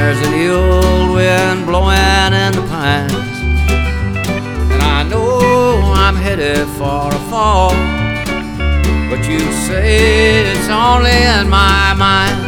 There's the old wind blowing in the pines, and I know I'm headed for a fall, but you say it's only in my mind.